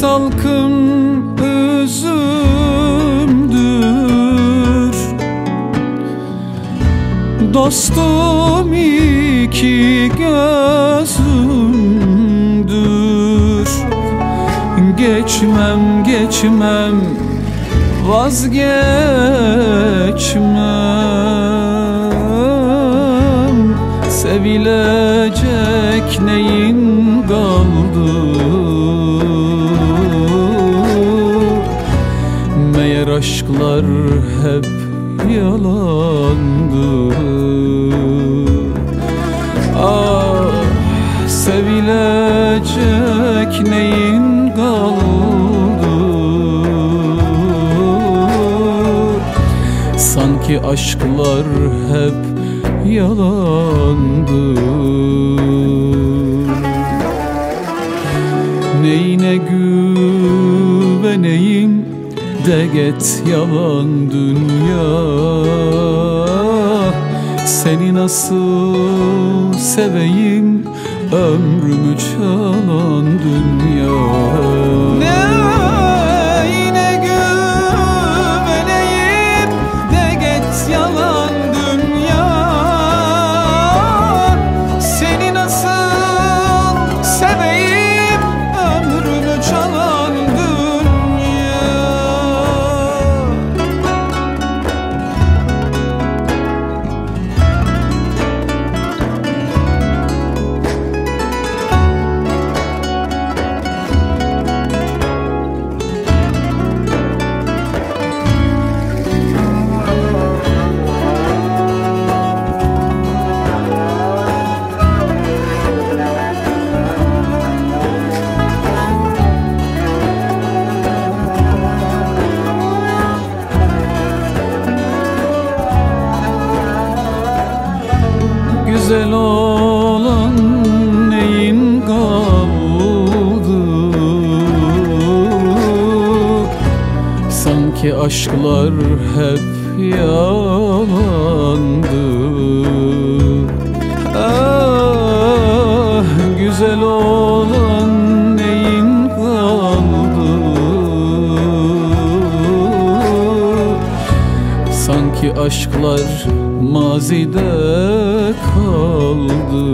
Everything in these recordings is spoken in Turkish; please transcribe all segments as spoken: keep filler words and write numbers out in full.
salkım üzümdür, dostum iki gözümdür. Geçmem geçmem vazgeçmem, sevilecek neyin kaldı? Meğer aşklar hep yalandı. Ah, sevilecek neyin kaldı? Sanki aşklar hep yalandı. Neyine güveneyim de get yalan dünya, seni nasıl seveyim ömrümü çalan dünya. Neyine güveneyim de get yalan dünya, seni nasıl seveyim ömrümü çalan dünya. Güzel olan neyin kaldı? Sanki aşklar hep yalandı. Ah, güzel olan neyin kaldı? Sanki aşklar mazide kaldı.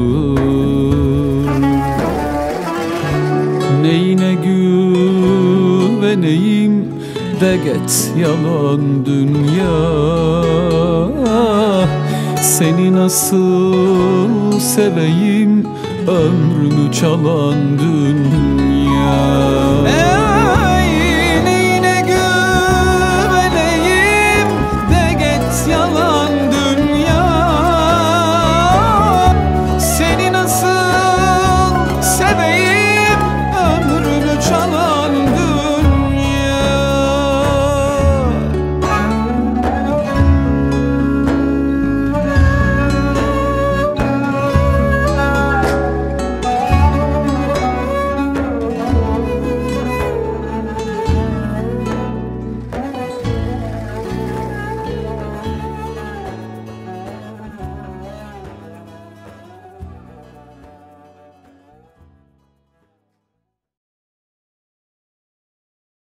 Neyine güveneyim de get yalan dünya, seni nasıl seveyim ömrümü çalan dünya.